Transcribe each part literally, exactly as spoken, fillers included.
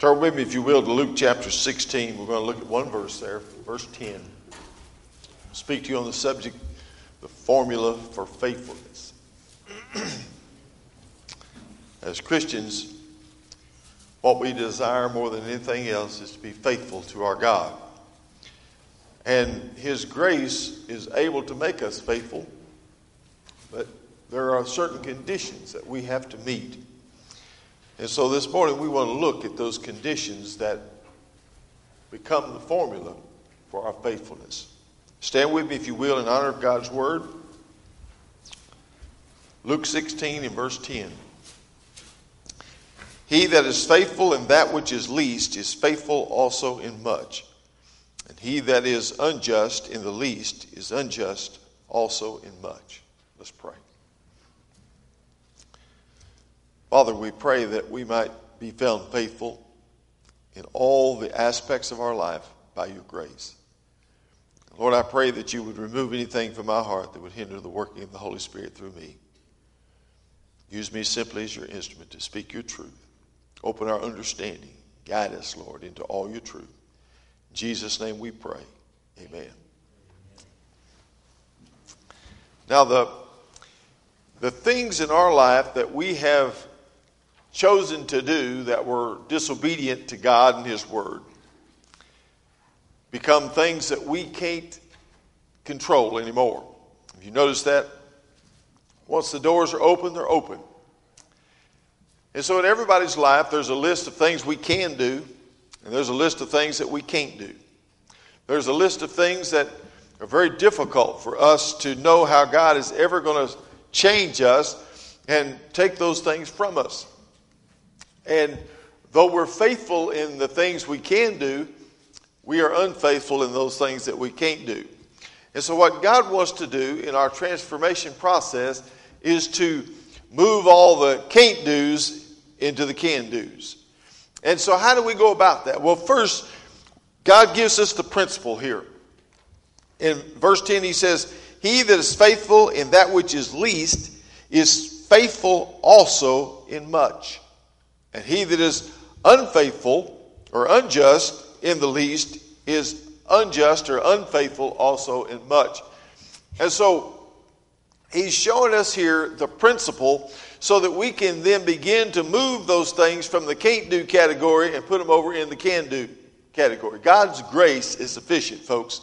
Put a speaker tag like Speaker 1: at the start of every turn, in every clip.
Speaker 1: Turn with me, if you will, to Luke chapter sixteen. We're going to look at one verse there, verse ten. I'll speak to you on the subject, the formula for faithfulness. As Christians, what we desire more than anything else is to be faithful to our God. And His grace is able to make us faithful, but there are certain conditions that we have to meet. And so this morning we want to look at those conditions that become the formula for our faithfulness. Stand with me, if you will, in honor of God's word. Luke sixteen and verse ten. He that is faithful in that which is least is faithful also in much. And he that is unjust in the least is unjust also in much. Let's pray. Father, we pray that we might be found faithful in all the aspects of our life by your grace. Lord, I pray that you would remove anything from my heart that would hinder the working of the Holy Spirit through me. Use me simply as your instrument to speak your truth. Open our understanding. Guide us, Lord, into all your truth. In Jesus' name we pray. Amen. Now, the, the things in our life that we have chosen to do that were disobedient to God and His Word become things that we can't control anymore. If you notice that, once the doors are open, they're open. And so in everybody's life, there's a list of things we can do, and there's a list of things that we can't do. There's a list of things that are very difficult for us to know how God is ever going to change us and take those things from us. And though we're faithful in the things we can do, we are unfaithful in those things that we can't do. And so what God wants to do in our transformation process is to move all the can't do's into the can do's. And so how do we go about that? Well, first, God gives us the principle here. In verse ten, he says, he that is faithful in that which is least is faithful also in much. And he that is unfaithful or unjust in the least is unjust or unfaithful also in much. And so he's showing us here the principle so that we can then begin to move those things from the can't do category and put them over in the can do category. God's grace is sufficient, folks.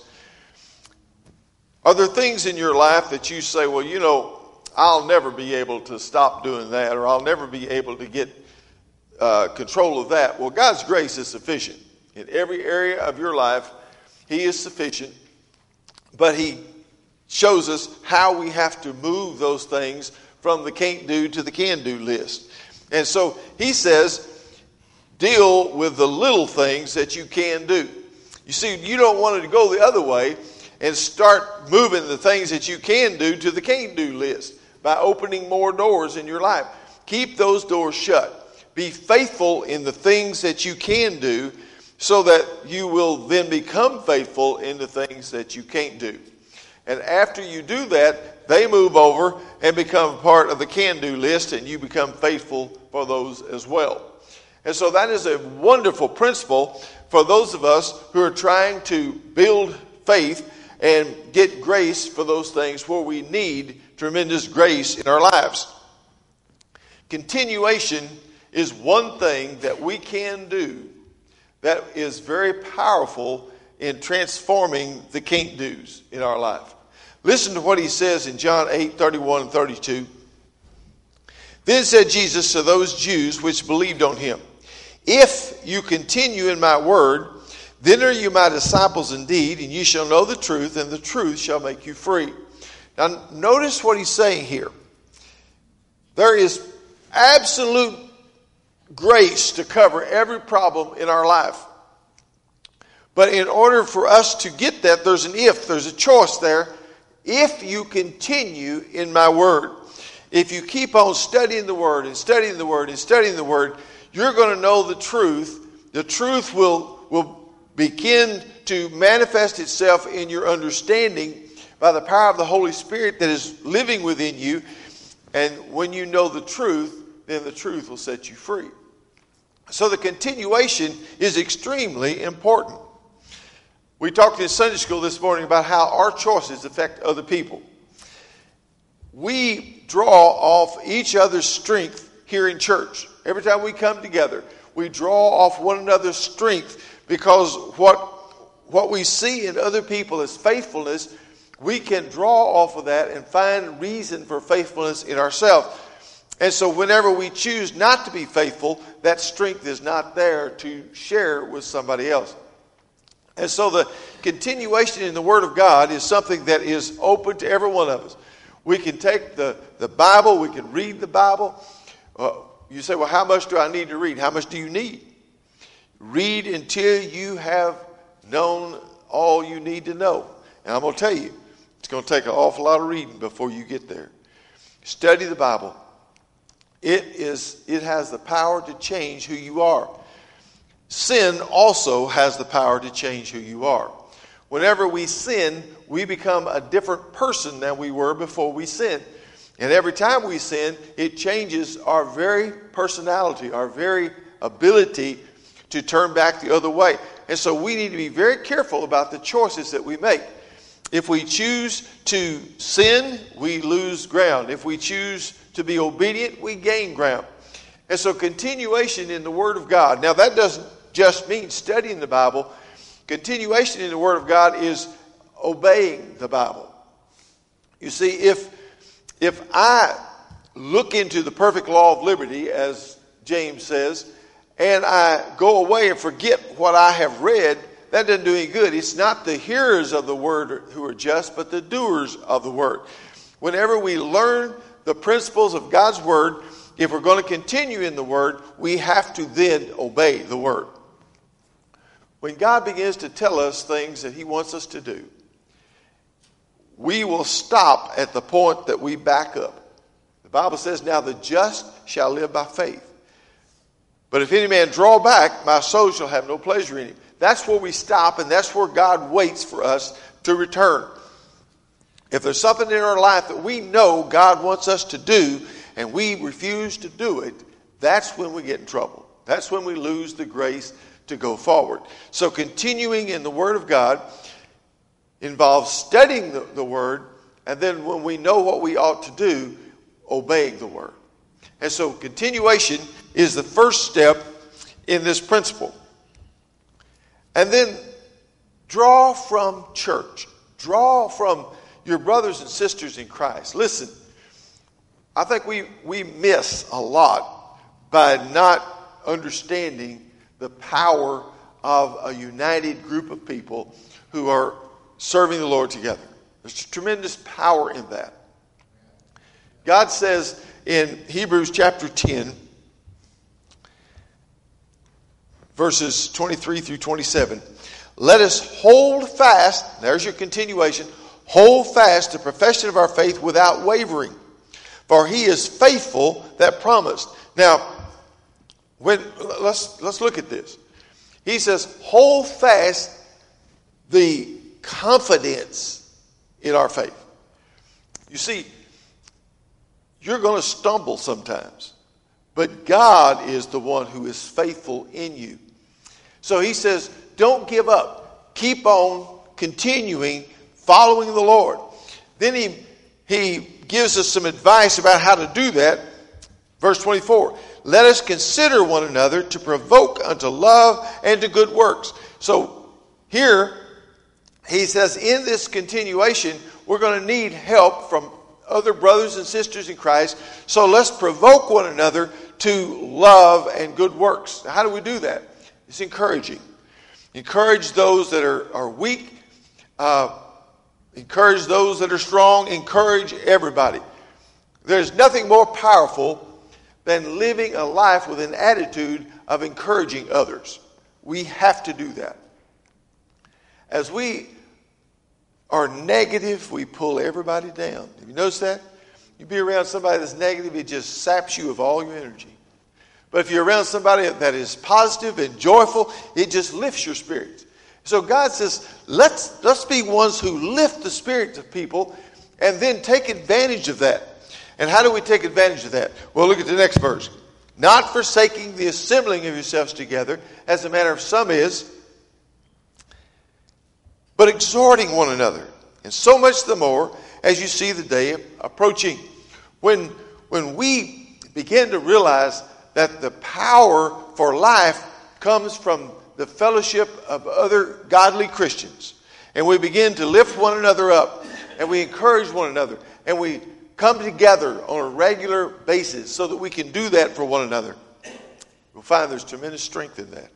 Speaker 1: Are there things in your life that you say, well, you know, I'll never be able to stop doing that, or I'll never be able to get uh, control of that? Well, God's grace is sufficient. In every area of your life, He is sufficient, but He shows us how we have to move those things from the can't do to the can do list. And so He says, deal with the little things that you can do. You see, you don't want it to go the other way and start moving the things that you can do to the can't do list by opening more doors in your life. Keep those doors shut. Be faithful in the things that you can do so that you will then become faithful in the things that you can't do. And after you do that, they move over and become part of the can-do list, and you become faithful for those as well. And so that is a wonderful principle for those of us who are trying to build faith and get grace for those things where we need tremendous grace in our lives. Continuation is one thing that we can do that is very powerful in transforming the can't do's in our life. Listen to what he says in John eight, thirty-one and thirty-two. Then said Jesus to those Jews which believed on him, if you continue in my word, then are you my disciples indeed, and you shall know the truth, and the truth shall make you free. Now notice what he's saying here. There is absolute grace to cover every problem in our life. But in order for us to get that, there's an if, there's a choice there. If you continue in my word, if you keep on studying the word and studying the word and studying the word, you're going to know the truth. The truth will, will begin to manifest itself in your understanding by the power of the Holy Spirit that is living within you. And when you know the truth, then the truth will set you free. So the continuation is extremely important. We talked in Sunday school this morning about how our choices affect other people. We draw off each other's strength here in church. Every time we come together, we draw off one another's strength, because what, what we see in other people as faithfulness, we can draw off of that and find reason for faithfulness in ourselves. And so whenever we choose not to be faithful, that strength is not there to share with somebody else. And so the continuation in the Word of God is something that is open to every one of us. We can take the, the Bible, we can read the Bible. Uh, you say, well, how much do I need to read? How much do you need? Read until you have known all you need to know. And I'm going to tell you, it's going to take an awful lot of reading before you get there. Study the Bible. It is, it has the power to change who you are. Sin also has the power to change who you are. Whenever we sin, we become a different person than we were before we sinned. And every time we sin, it changes our very personality, our very ability to turn back the other way. And so we need to be very careful about the choices that we make. If we choose to sin, we lose ground. If we choose to be obedient, we gain ground. And so continuation in the Word of God. Now that doesn't just mean studying the Bible. Continuation in the Word of God is obeying the Bible. You see, if, if I look into the perfect law of liberty, as James says, and I go away and forget what I have read, that doesn't do any good. It's not the hearers of the Word who are just, but the doers of the Word. Whenever we learn the principles of God's Word, if we're going to continue in the Word, we have to then obey the Word. When God begins to tell us things that He wants us to do, we will stop at the point that we back up. The Bible says, now the just shall live by faith. But if any man draw back, my soul shall have no pleasure in him. That's where we stop, and that's where God waits for us to return. If there's something in our life that we know God wants us to do, and we refuse to do it, that's when we get in trouble. That's when we lose the grace to go forward. So continuing in the Word of God involves studying the, the Word, and then when we know what we ought to do, obeying the Word. And so continuation is the first step in this principle. And then draw from church. Draw from your brothers and sisters in Christ. Listen, I think we, we miss a lot by not understanding the power of a united group of people who are serving the Lord together. There's tremendous power in that. God says in Hebrews chapter ten, verses twenty-three through twenty-seven, let us hold fast, there's your continuation, hold fast the profession of our faith without wavering, for He is faithful that promised. Now, when let's let's look at this. He says, hold fast the confidence in our faith. You see, you're going to stumble sometimes, but God is the one who is faithful in you. So He says, don't give up. Keep on continuing following the Lord. Then he, he gives us some advice about how to do that. Verse twenty-four, let us consider one another to provoke unto love and to good works. So here he says in this continuation, we're going to need help from other brothers and sisters in Christ. So let's provoke one another to love and good works. Now, how do we do that? It's encouraging. Encourage those that are, are weak. Uh, encourage those that are strong. Encourage everybody. There's nothing more powerful than living a life with an attitude of encouraging others. We have to do that. As we are negative, we pull everybody down. Have you noticed that? You be around somebody that's negative, it just saps you of all your energy. But if you're around somebody that is positive and joyful, it just lifts your spirits. So God says, let's, let's be ones who lift the spirits of people and then take advantage of that. And how do we take advantage of that? Well, look at the next verse. not forsaking the assembling of yourselves together, as the manner of some is, but exhorting one another, and so much the more as you see the day approaching. When, when we begin to realize that the power for life comes from the fellowship of other godly Christians, and we begin to lift one another up, and we encourage one another, and we come together on a regular basis so that we can do that for one another, we'll find there's tremendous strength in that.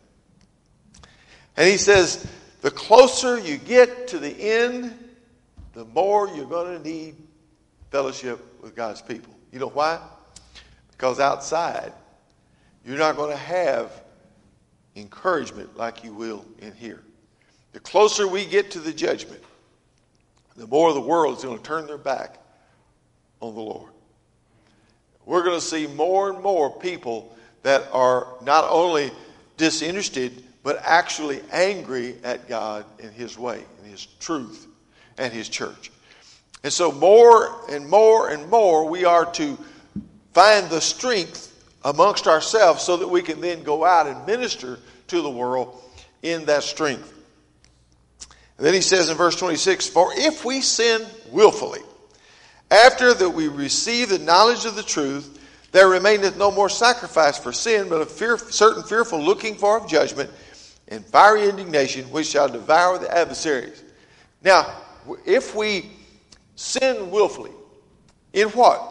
Speaker 1: And he says, the closer you get to the end, the more you're going to need fellowship with God's people. You know why? Because outside, you're not going to have encouragement like you will in here. The closer we get to the judgment, the more the world is going to turn their back on the Lord. We're going to see more and more people that are not only disinterested, but actually angry at God and His way, and His truth, and His church. And so more and more and more we are to find the strength amongst ourselves so that we can then go out and minister to the world in that strength. And then he says in verse twenty-six, for if we sin willfully, after that we receive the knowledge of the truth, there remaineth no more sacrifice for sin, but a fear, certain fearful looking for of judgment and fiery indignation, which shall devour the adversaries. Now, if we sin willfully, in what?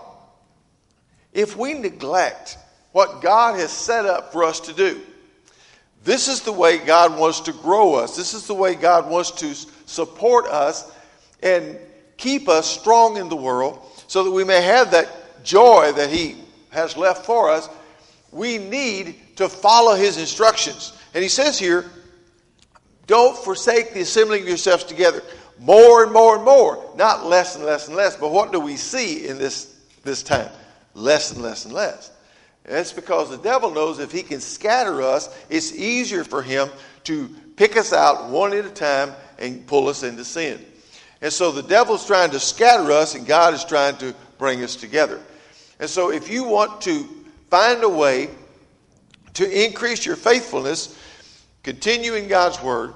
Speaker 1: If we neglect what God has set up for us to do, this is the way God wants to grow us. This is the way God wants to support us and keep us strong in the world so that we may have that joy that He has left for us. We need to follow His instructions. And he says here, don't forsake the assembling of yourselves together. More and more and more. Not less and less and less. But what do we see in this, this time? Less and less and less. And that's because the devil knows if he can scatter us, it's easier for him to pick us out one at a time and pull us into sin. And so the devil's trying to scatter us, and God is trying to bring us together. And so if you want to find a way to increase your faithfulness, continue in God's word,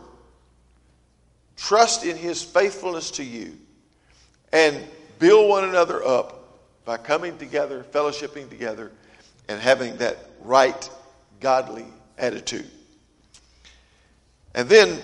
Speaker 1: trust in His faithfulness to you, and build one another up by coming together, fellowshipping together, and having that right, godly attitude. And then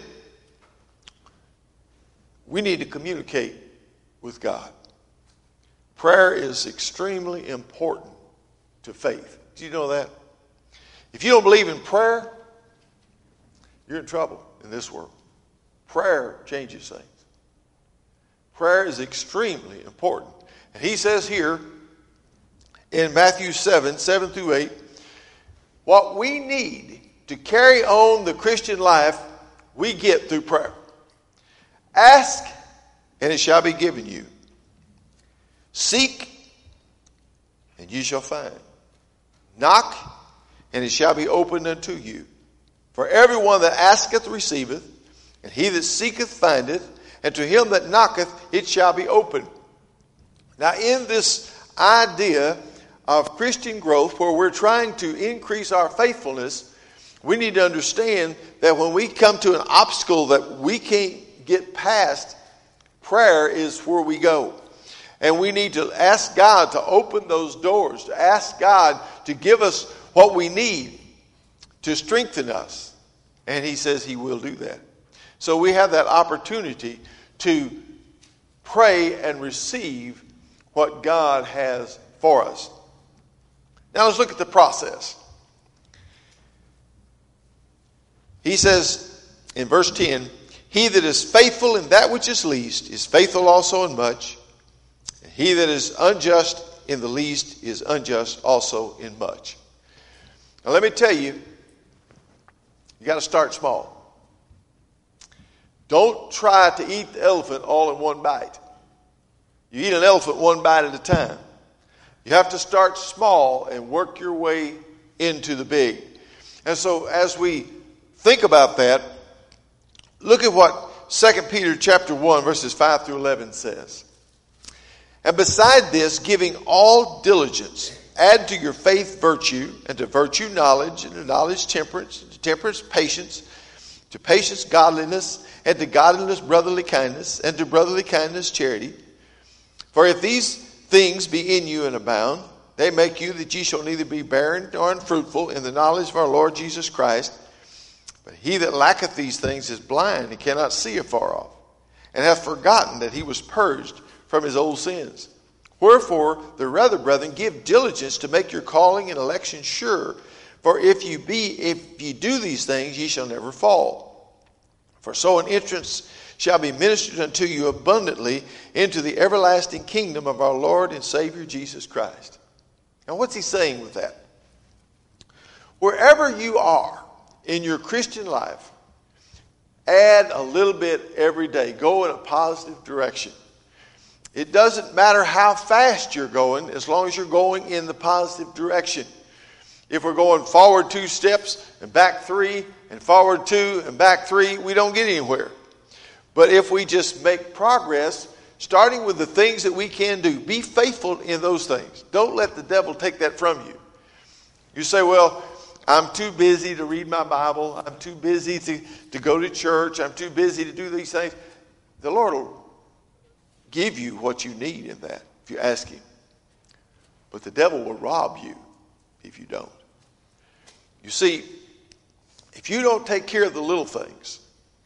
Speaker 1: we need to communicate with God. Prayer is extremely important to faith. Do you know that? If you don't believe in prayer, you're in trouble in this world. Prayer changes things. Prayer is extremely important. And he says here in Matthew seven, seven through eight, what we need to carry on the Christian life, we get through prayer. Ask, and it shall be given you. Seek, and you shall find. Knock, and it shall be opened unto you. For everyone that asketh receiveth, and he that seeketh findeth, and to him that knocketh it shall be opened. Now in this idea of Christian growth, where we're trying to increase our faithfulness, we need to understand that when we come to an obstacle that we can't get past, prayer is where we go. And we need to ask God to open those doors, to ask God to give us what we need to strengthen us. And He says He will do that. So we have that opportunity to pray and receive what God has for us. Now let's look at the process. He says in verse ten, he that is faithful in that which is least is faithful also in much. And he that is unjust in the least is unjust also in much. Now let me tell you, you got to start small. Don't try to eat the elephant all in one bite. You eat an elephant one bite at a time. You have to start small and work your way into the big. And so as we think about that, look at what Second Peter chapter one, verses five through eleven says. And beside this, giving all diligence, add to your faith virtue, and to virtue knowledge, and to knowledge temperance, and to temperance patience, to patience godliness, and to godliness brotherly kindness, and to brotherly kindness charity. For if these things be in you and abound, they make you that ye shall neither be barren nor unfruitful in the knowledge of our Lord Jesus Christ. But he that lacketh these things is blind, and cannot see afar off, and hath forgotten that he was purged from his old sins. Wherefore, the rather, brethren, give diligence to make your calling and election sure. For if you be, if ye do these things, ye shall never fall. For so an entrance shall be ministered unto you abundantly into the everlasting kingdom of our Lord and Savior Jesus Christ. Now, what's he saying with that? Wherever you are in your Christian life, add a little bit every day. Go in a positive direction. It doesn't matter how fast you're going as long as you're going in the positive direction. If we're going forward two steps and back three and forward two and back three, we don't get anywhere. But if we just make progress, starting with the things that we can do, be faithful in those things. Don't let the devil take that from you. You say, well, I'm too busy to read my Bible. I'm too busy to, to go to church. I'm too busy to do these things. The Lord will give you what you need in that if you ask him. But the devil will rob you if you don't. You see, if you don't take care of the little things,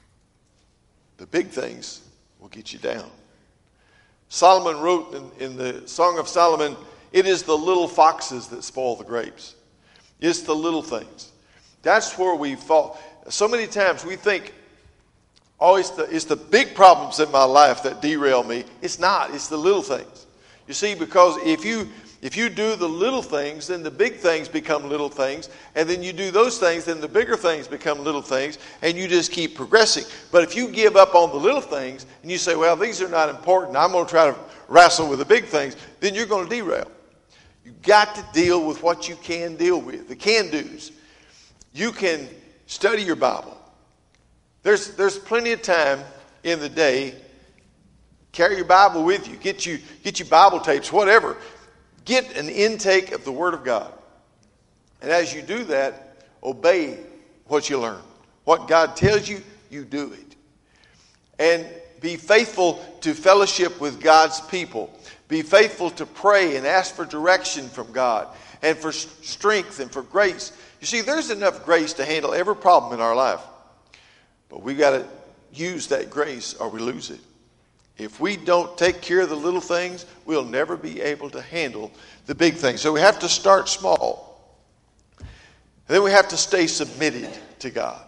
Speaker 1: the big things will get you down. Solomon wrote in, in the Song of Solomon, it is the little foxes that spoil the grapes. It's the little things. That's where we fall. So many times we think, oh, it's the, it's the big problems in my life that derail me. It's not. It's the little things. You see, because if you if you do the little things, then the big things become little things. And then you do those things, then the bigger things become little things. And you just keep progressing. But if you give up on the little things and you say, well, these are not important, I'm going to try to wrestle with the big things, then you're going to derail. You've got to deal with what you can deal with, the can-dos. You can study your Bible. There's, there's plenty of time in the day. Carry your Bible with you. Get you, get your Bible tapes, whatever. Get an intake of the Word of God. And as you do that, obey what you learn. What God tells you, you do it. And be faithful to fellowship with God's people. Be faithful to pray and ask for direction from God and for strength and for grace. You see, there's enough grace to handle every problem in our life. But we've got to use that grace or we lose it. If we don't take care of the little things, we'll never be able to handle the big things. So we have to start small. And then we have to stay submitted to God.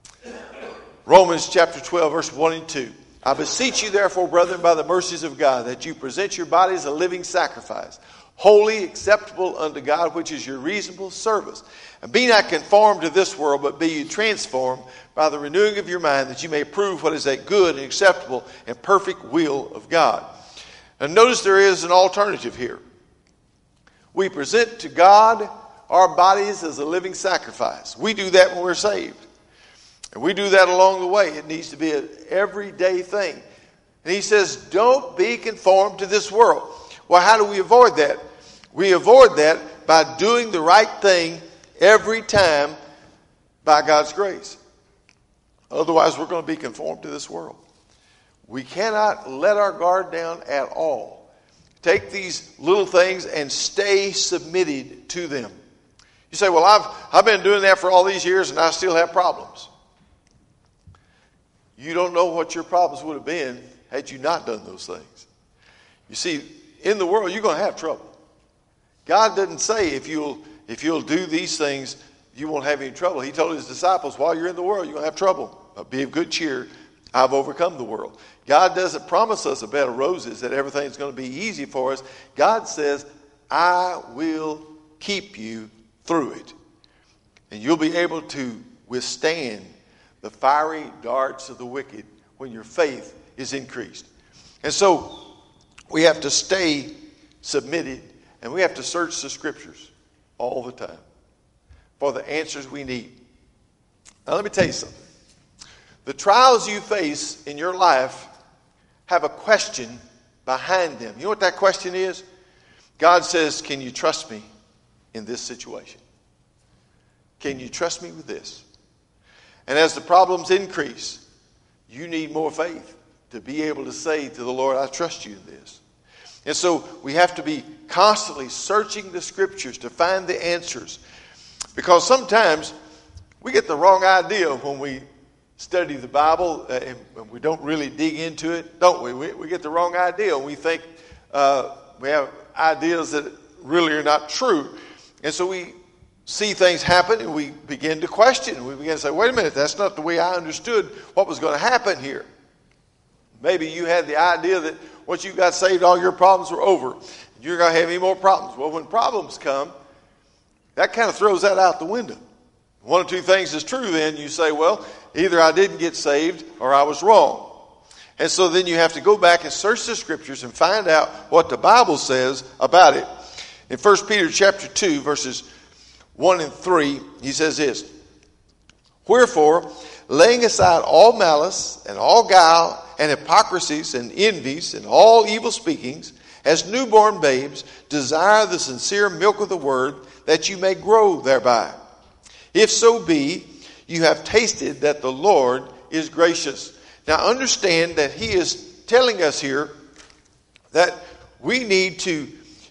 Speaker 1: Romans chapter twelve, verse one and two. I beseech you, therefore, brethren, by the mercies of God, that you present your bodies a living sacrifice, holy, acceptable unto God, which is your reasonable service. And be not conformed to this world, but be ye transformed by the renewing of your mind, that you may prove what is that good and acceptable and perfect will of God. And notice there is an alternative here. We present to God our bodies as a living sacrifice. We do that when we're saved. And we do that along the way. It needs to be an everyday thing. And he says, don't be conformed to this world. Well, how do we avoid that? We avoid that by doing the right thing every time by God's grace. Otherwise, we're going to be conformed to this world. We cannot let our guard down at all. Take these little things and stay submitted to them. You say, well, I've, I've been doing that for all these years and I still have problems. You don't know what your problems would have been had you not done those things. You see, in the world, you're going to have trouble. God doesn't say if you'll, if you'll do these things, you won't have any trouble. He told his disciples, while you're in the world, you're going to have trouble. But be of good cheer. I've overcome the world. God doesn't promise us a bed of roses that everything's going to be easy for us. God says, I will keep you through it. And you'll be able to withstand the fiery darts of the wicked when your faith is increased. And so we have to stay submitted, and we have to search the Scriptures all the time for the answers we need. Now let me tell you something. The trials you face in your life have a question behind them. You know what that question is? God says, can you trust me in this situation? Can you trust me with this? And as the problems increase, you need more faith to be able to say to the Lord, I trust you in this. And so we have to be constantly searching the Scriptures to find the answers. Because sometimes we get the wrong idea when we study the Bible uh, and we don't really dig into it, don't we? We, we get the wrong idea and we think uh, we have ideas that really are not true. And so we see things happen and we begin to question. We begin to say, wait a minute, that's not the way I understood what was going to happen here. Maybe you had the idea that once you got saved, all your problems were over. You're going to have any more problems. Well, when problems come, that kind of throws that out the window. One or two things is true then. You say, well, either I didn't get saved or I was wrong. And so then you have to go back and search the Scriptures and find out what the Bible says about it. In First Peter chapter two, verses one and three, he says this, wherefore, laying aside all malice and all guile and hypocrisies and envies and all evil speakings, as newborn babes, desire the sincere milk of the word, that you may grow thereby. If so be, you have tasted that the Lord is gracious. Now understand that he is telling us here that we need to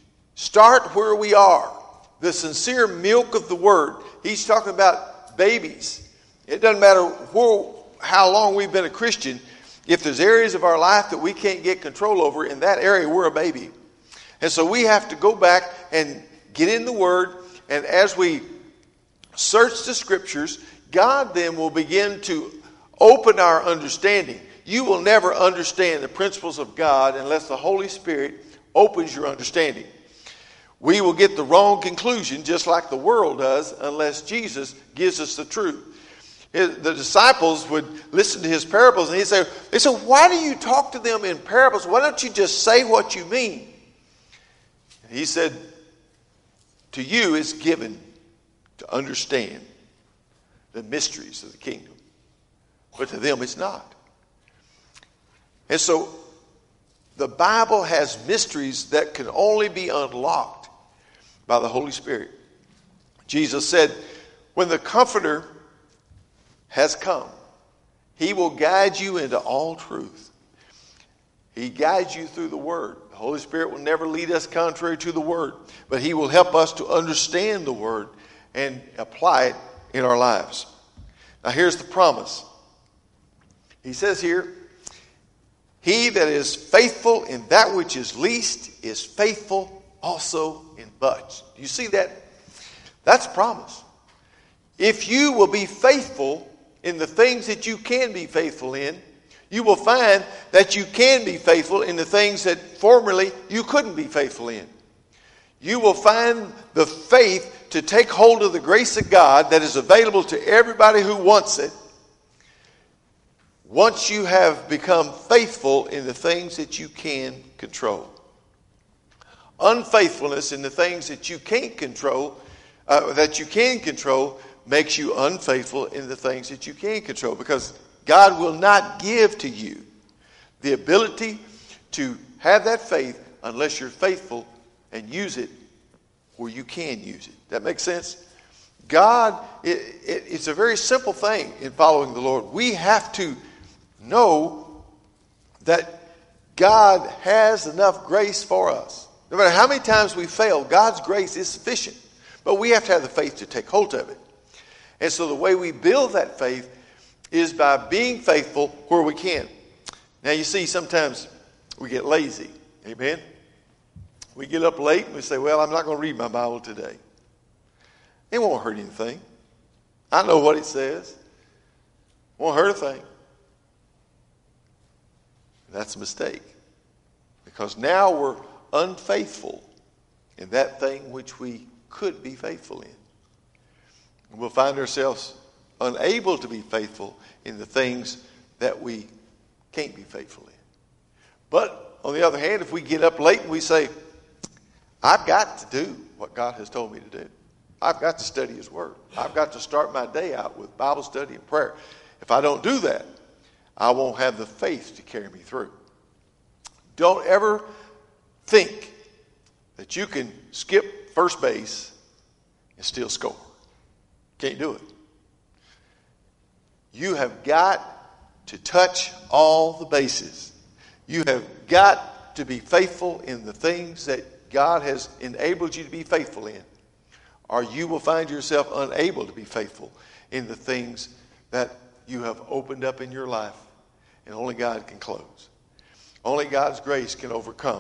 Speaker 1: start where we are. The sincere milk of the word. He's talking about babies. It doesn't matter where, how long we've been a Christian. If there's areas of our life that we can't get control over, in that area we're a baby. And so we have to go back and get in the Word. And as we search the Scriptures, God then will begin to open our understanding. You will never understand the principles of God unless the Holy Spirit opens your understanding. We will get the wrong conclusion just like the world does unless Jesus gives us the truth. The disciples would listen to his parables and he'd say, they said, why do you talk to them in parables? Why don't you just say what you mean? And he said, to you it's given to understand the mysteries of the kingdom, but to them it's not. And so the Bible has mysteries that can only be unlocked by the Holy Spirit. Jesus said, when the Comforter has come, he will guide you into all truth. He guides you through the Word. The Holy Spirit will never lead us contrary to the Word, but he will help us to understand the Word and apply it in our lives. Now here's the promise. He says here, he that is faithful in that which is least is faithful also in much. Do you see that? That's a promise. If you will be faithful in the things that you can be faithful in, you will find that you can be faithful in the things that formerly you couldn't be faithful in. You will find the faith to take hold of the grace of God that is available to everybody who wants it. Once you have become faithful in the things that you can control. Unfaithfulness in the things that you can't control, uh, that you can control, makes you unfaithful in the things that you can control. Because God will not give to you the ability to have that faith unless you're faithful and use it where you can use it. That makes sense? God, it, it, it's a very simple thing in following the Lord. We have to know that God has enough grace for us. No matter how many times we fail, God's grace is sufficient. But we have to have the faith to take hold of it. And so the way we build that faith is by being faithful where we can. Now you see, sometimes we get lazy. Amen? We get up late and we say, well, I'm not going to read my Bible today. It won't hurt anything. I know what it says. It won't hurt a thing. That's a mistake. Because now we're unfaithful in that thing which we could be faithful in. And we'll find ourselves unable to be faithful in the things that we can't be faithful in. But on the other hand, if we get up late and we say, I've got to do what God has told me to do. I've got to study his word. I've got to start my day out with Bible study and prayer. If I don't do that, I won't have the faith to carry me through. Don't ever think that you can skip first base and still score. Can't do it. You have got to touch all the bases. You have got to be faithful in the things that God has enabled you to be faithful in, or you will find yourself unable to be faithful in the things that you have opened up in your life, and only God can close. Only God's grace can overcome.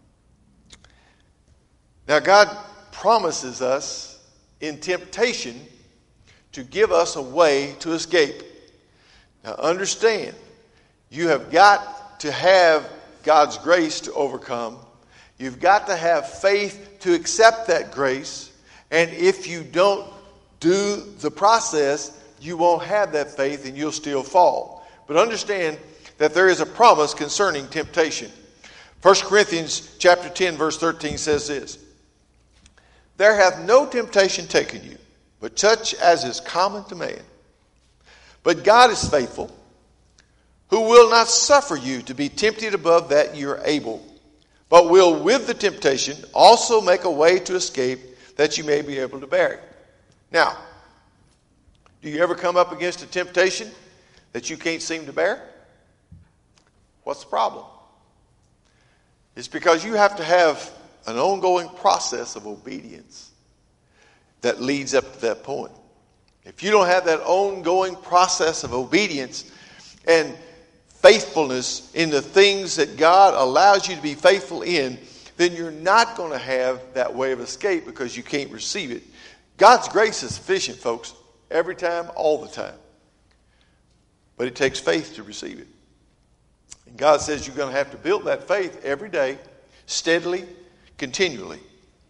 Speaker 1: Now, God promises us in temptation to give us a way to escape. Now, understand, you have got to have God's grace to overcome. You've got to have faith to accept that grace. And if you don't do the process, you won't have that faith and you'll still fall. But understand that there is a promise concerning temptation. First Corinthians chapter ten, verse thirteen says this: "There hath no temptation taken you, but such as is common to man. But God is faithful, who will not suffer you to be tempted above that you are able, but will with the temptation also make a way to escape, that you may be able to bear it." Now, do you ever come up against a temptation that you can't seem to bear? What's the problem? It's because you have to have an ongoing process of obedience that leads up to that point. If you don't have that ongoing process of obedience and faithfulness in the things that God allows you to be faithful in, then you're not going to have that way of escape because you can't receive it. God's grace is sufficient, folks, every time, all the time. But it takes faith to receive it. And God says you're going to have to build that faith every day, steadily, continually.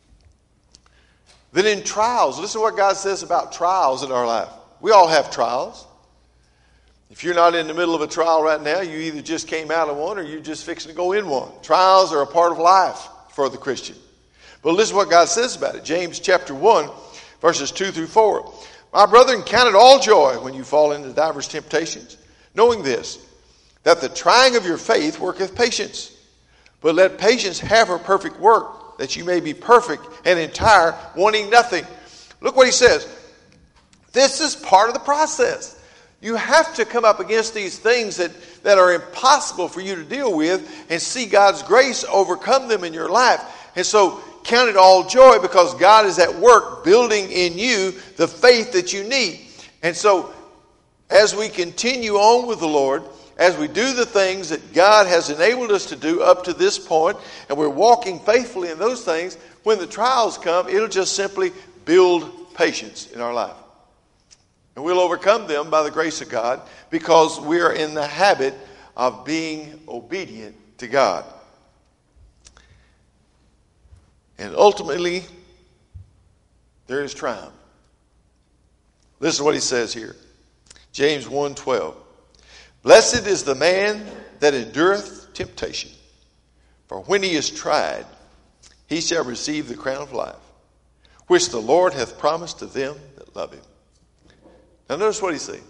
Speaker 1: Then in trials, listen to what God says about trials in our life. We all have trials. If you're not in the middle of a trial right now, you either just came out of one or you're just fixing to go in one. Trials are a part of life for the Christian. But listen to what God says about it. James chapter one, verses two through four. "My brethren, count it all joy when you fall into divers temptations, knowing this, that the trying of your faith worketh patience. But let patience have her perfect work, that you may be perfect and entire, wanting nothing." Look what he says. This is part of the process. You have to come up against these things that, that are impossible for you to deal with and see God's grace overcome them in your life. And so count it all joy because God is at work building in you the faith that you need. And so as we continue on with the Lord, as we do the things that God has enabled us to do up to this point, and we're walking faithfully in those things, when the trials come, it'll just simply build patience in our life. And we'll overcome them by the grace of God because we are in the habit of being obedient to God. And ultimately, there is triumph. Listen to what he says here. James one twelve. "Blessed is the man that endureth temptation, for when he is tried, he shall receive the crown of life, which the Lord hath promised to them that love him." Now notice what he's saying.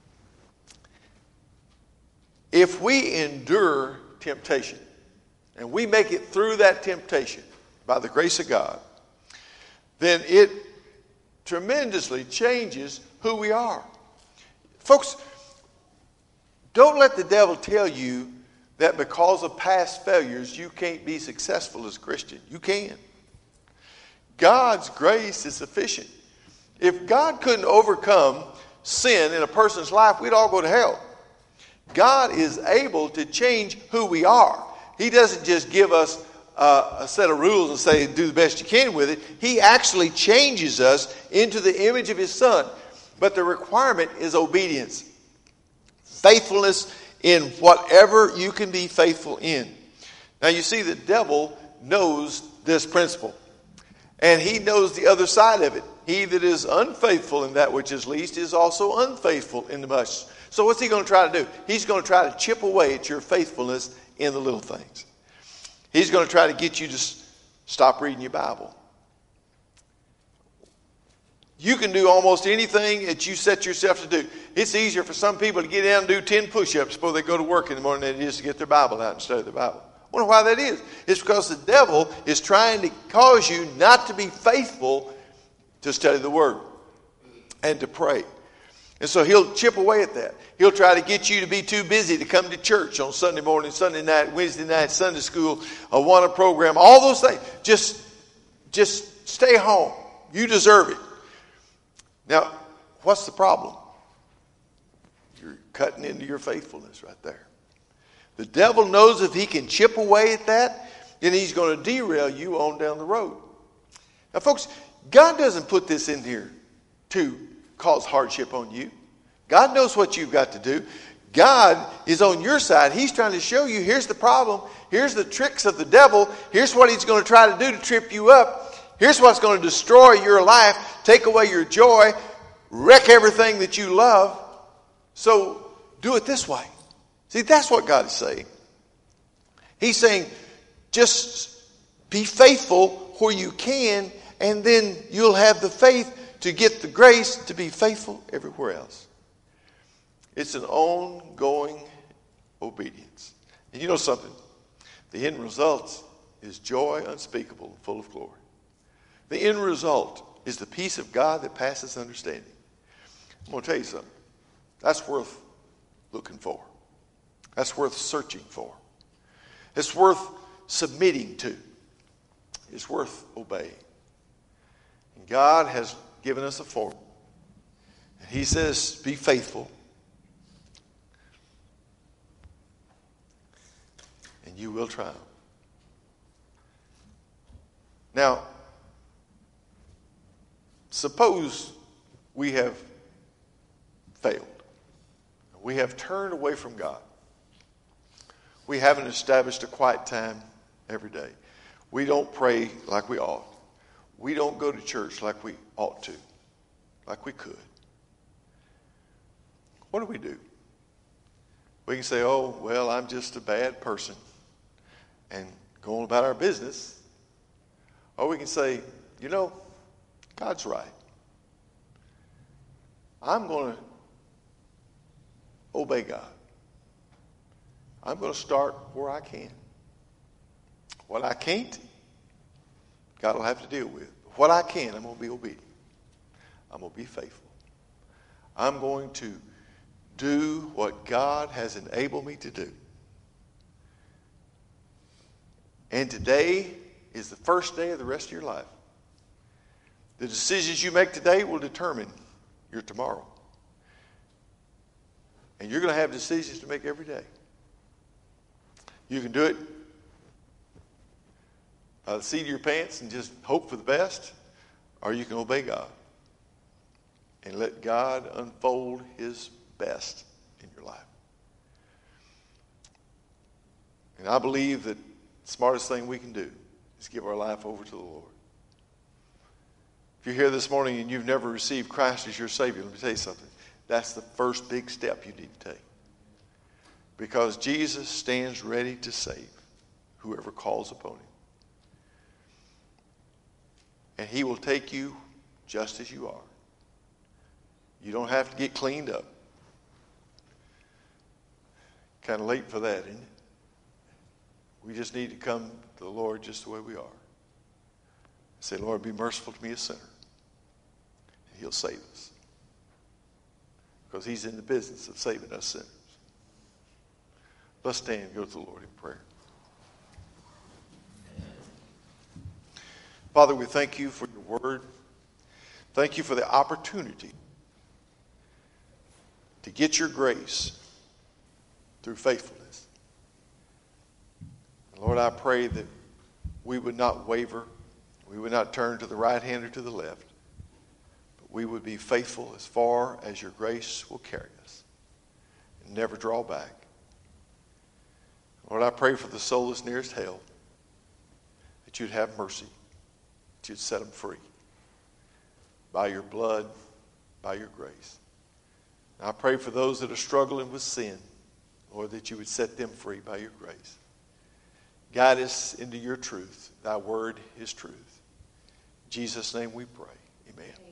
Speaker 1: If we endure temptation, and we make it through that temptation by the grace of God, then it tremendously changes who we are. Folks, don't let the devil tell you that because of past failures, you can't be successful as a Christian. You can. God's grace is sufficient. If God couldn't overcome sin in a person's life, we'd all go to hell. God is able to change who we are. He doesn't just give us uh, a set of rules and say, do the best you can with it. He actually changes us into the image of his Son. But the requirement is obedience. Faithfulness in whatever you can be faithful in. Now you see, the devil knows this principle. And he knows the other side of it. He that is unfaithful in that which is least is also unfaithful in the much. So what's he going to try to do? He's going to try to chip away at your faithfulness in the little things. He's going to try to get you to stop reading your Bible. You can do almost anything that you set yourself to do. It's easier for some people to get down and do ten push-ups before they go to work in the morning than it is to get their Bible out and study the Bible. I wonder why that is. It's because the devil is trying to cause you not to be faithful to study the Word and to pray. And so he'll chip away at that. He'll try to get you to be too busy to come to church on Sunday morning, Sunday night, Wednesday night, Sunday school, a Awana program, all those things. Just, just stay home. You deserve it. Now, what's the problem? You're cutting into your faithfulness right there. The devil knows if he can chip away at that, then he's going to derail you on down the road. Now, folks, God doesn't put this in here to cause hardship on you. God knows what you've got to do. God is on your side. He's trying to show you, here's the problem. Here's the tricks of the devil. Here's what he's going to try to do to trip you up. Here's what's going to destroy your life, take away your joy, wreck everything that you love. So do it this way. See, that's what God is saying. He's saying, just be faithful where you can, and then you'll have the faith to get the grace to be faithful everywhere else. It's an ongoing obedience. And you know something? The end result is joy unspeakable and full of glory. The end result is the peace of God that passes understanding. I'm going to tell you something. That's worth looking for. That's worth searching for. It's worth submitting to. It's worth obeying. And God has given us a formula. And he says, be faithful. And you will triumph. Now, suppose we have failed. We have turned away from God. We haven't established a quiet time every day. We don't pray like we ought. We don't go to church like we ought to, like we could. What do we do? We can say, oh, well, I'm just a bad person, and go on about our business. Or we can say, you know, God's right. I'm going to obey God. I'm going to start where I can. What I can't, God will have to deal with. What I can, I'm going to be obedient. I'm going to be faithful. I'm going to do what God has enabled me to do. And today is the first day of the rest of your life. The decisions you make today will determine your tomorrow. And you're going to have decisions to make every day. You can do it by the seat of your pants and just hope for the best, or you can obey God and let God unfold his best in your life. And I believe that the smartest thing we can do is give our life over to the Lord. If you're here this morning and you've never received Christ as your Savior, let me tell you something. That's the first big step you need to take. Because Jesus stands ready to save whoever calls upon him. And he will take you just as you are. You don't have to get cleaned up. Kind of late for that, isn't it? We just need to come to the Lord just the way we are. Say, Lord, be merciful to me, a sinner. And he'll save us. Because he's in the business of saving us sinners. Let's stand and go to the Lord in prayer. Father, we thank you for your word. Thank you for the opportunity to get your grace through faithfulness. Lord, I pray that we would not waver. We would not turn to the right hand or to the left. But we would be faithful as far as your grace will carry us. And never draw back. Lord, I pray for the soul that's nearest hell, that you'd have mercy, that you'd set them free by your blood, by your grace. And I pray for those that are struggling with sin, Lord, that you would set them free by your grace. Guide us into your truth. Thy word is truth. In Jesus' name we pray. Amen.